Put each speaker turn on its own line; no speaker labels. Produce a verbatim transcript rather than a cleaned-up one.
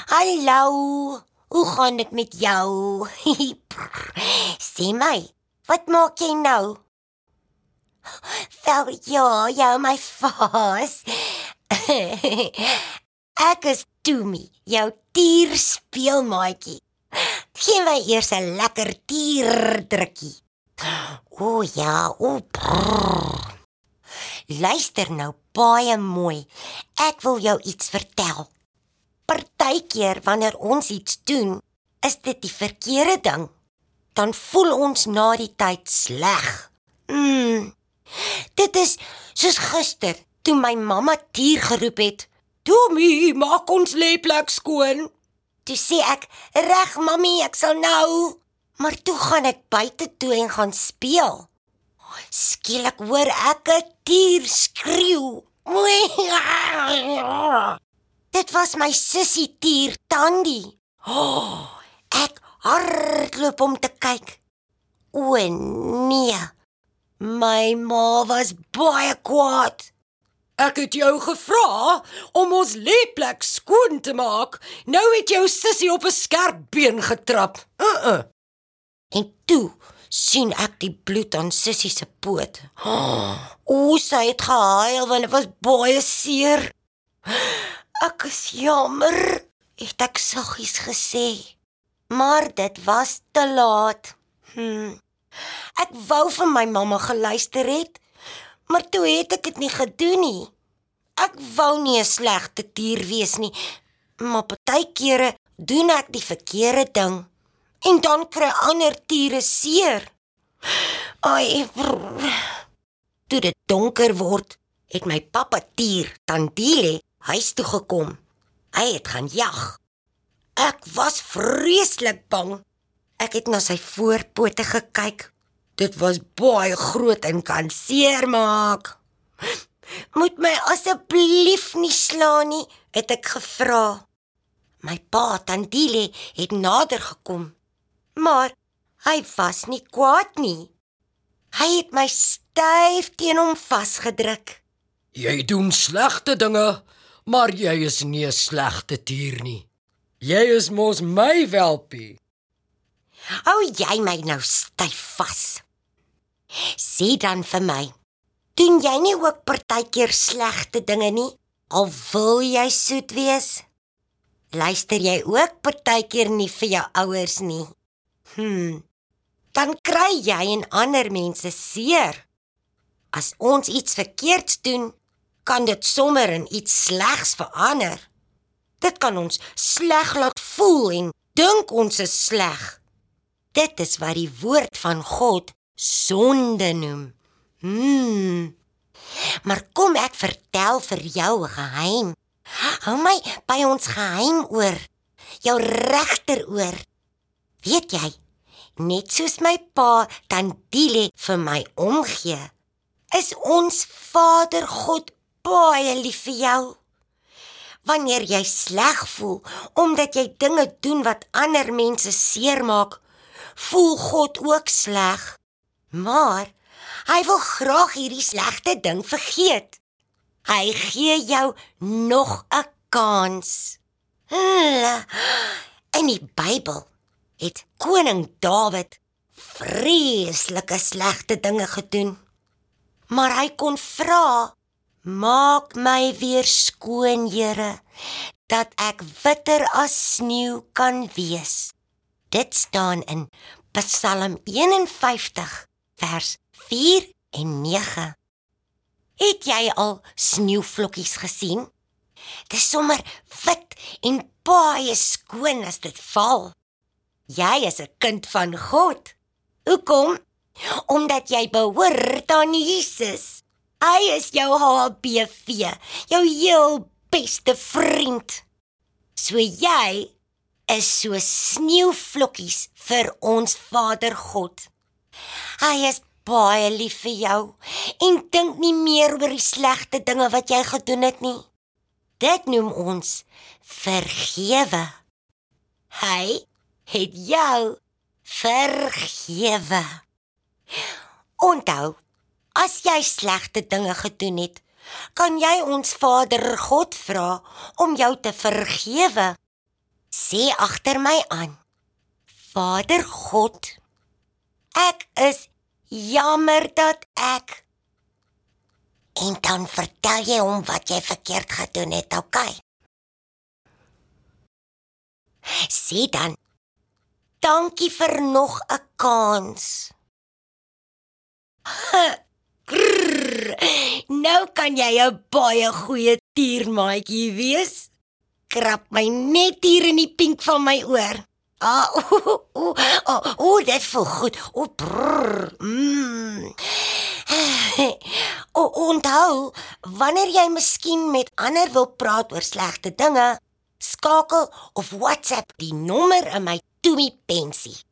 Hallo, hoe gaan dit met jou? Sê my, wat maak jy nou? Wel ja, jou my vas. Ek is Toomie, jou tierspeelmaatjie. Gee my eers 'n lekker tierdrukkie. O ja, o brrr. Luister nou baie mooi. Ek wil jou iets vertel. Partykeer wanneer ons iets doen, is dit die verkeerde ding. Dan voel ons na die tyd sleg. Mm. Dit is soos gister, toe my mamma Tier geroep het. Toomie, maak ons lêplek skoon. Toe sê ek, reg mammie, ek sal nou. Maar toe gaan ek buite toe en gaan speel. Skielik hoor ek 'n tier skreeu. Dit was my sussie Tier Tandi. Oh, ek hardloop om te kyk. O nee, my ma was baie kwaad. Ek het jou gevra om ons lêplek skoon te maak. Nou het jou sussie op 'n skerp been getrap. Uh-uh. En toe sien ek die bloed aan sussie se poot. O, sy het gehuil want dit was baie seer. Ek is jammer, het ek saggies gesê. Maar dit was te laat. Hm. Ek wou vir my mamma geluister het, maar toe het ek dit nie gedoen nie. Ek wou nie 'n slegte tier wees nie, maar partykeere doen ek die verkeerde ding. En dan kry ander tiere seer. Ai, brrr. Toe dit donker word, het my pappa Tier Tandile huis toe gekom. Hy het gaan jag. Ek was vreeslik bang. Ek het na sy voorpote gekyk. Dit was baie groot en kan seermaak. Moet my asseblief nie slaan nie, het ek gevra. My pa Tandile het nader gekom. Maar hy was nie kwaad nie. Hy het my styf teen hom vasgedruk.
Jy doen slegte dinge, maar jy is nie 'n slegte tier nie. Jy is mos my welpie.
Hou jy my nou styf vas? Sê dan vir my, doen jy nie ook partykeer slegte dinge nie, al wil jy soet wees? Luister jy ook partykeer nie vir jou ouers nie? Hmm, dan kry jy en ander mense seer. As ons iets verkeerds doen, kan dit sommer in iets slegs verander. Dit kan ons sleg laat voel en dink ons is sleg. Dit is wat die woord van God sonde noem. Hmm. Maar kom ek vertel vir jou 'n geheim. Hou my by ons geheim oor, jou regteroor. Weet jy, net soos my pa Tandile vir my omgee, is ons Vader God baie lief vir jou. Wanneer jy sleg voel, omdat jy dinge doen wat ander mense seermaak, voel God ook sleg. Maar hy wil graag hierdie slegte ding vergeet. Hy gee jou nog 'n kans. In die Bybel het koning Dawid vreeslike slegte dinge gedoen. Maar hy kon vra, maak my weer skoon, Here, dat ek witter as sneeu kan wees. Dit staan in Psalm eenenvyftig, vers vier en nege. Het jy al sneeuvlokkies gesien? Dit is sommer wit en baie skoon as dit val. Jy is 'n kind van God. Hoekom? Omdat jy behoort aan Jesus. Hy is jou H B V, jou heel beste vriend. So jy is so sneeuvlokkies vir ons Vader God. Hy is baie lief vir jou en dink nie meer oor die slegte dinge wat jy gedoen het nie. Dit noem ons vergewe. Hy het jou vergewe. Onthou, as jy slegte dinge gedoen het, kan jy ons Vader God vra om jou te vergewe. Sê agter my aan. Vader God, ek is jammer dat ek. En dan vertel jy hom wat jy verkeerd gedoen het, okay? Sê dan, dankie vir nog 'n kans. Grrr, nou kan jy 'n baie goeie tiermaatjie wees. Krap my net hier in die pink van my oor. Ah, o, o, o, o, dit voel goed. O, brrr, mm. O, onthou, wanneer jy miskien met ander wil praat oor slegte dinge, skakel of WhatsApp die nommer in my Toomie pensie.